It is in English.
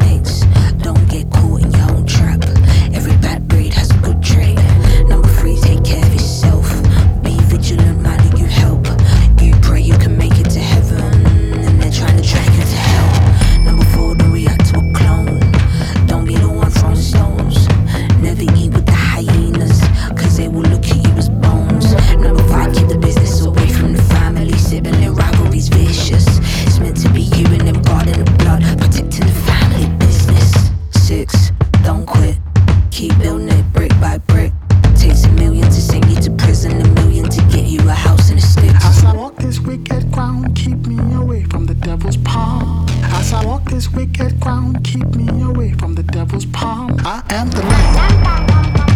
snakes. Don't get caught in your own trap. Every bad breed has a good trait. Number three, take care of yourself. Be vigilant, man, who you help. You pray you can make it to heaven, and they're trying to drag you to hell. Number four, don't react to a clone. Don't be the one throwing stones. Never eat with the hyenas, cause they will look at you as bones. Number five, keep the business away from the family. Sibling rivalry's vicious. It's meant to be you and them guarding the blood, protecting the family business. Six, don't quit. Keep building it brick by brick. Takes a million to send you to prison, a million to get you a house and a stick. As I walk this wicked ground, keep me away from the devil's palm. As I walk this wicked ground, keep me away from the devil's palm. I am the light.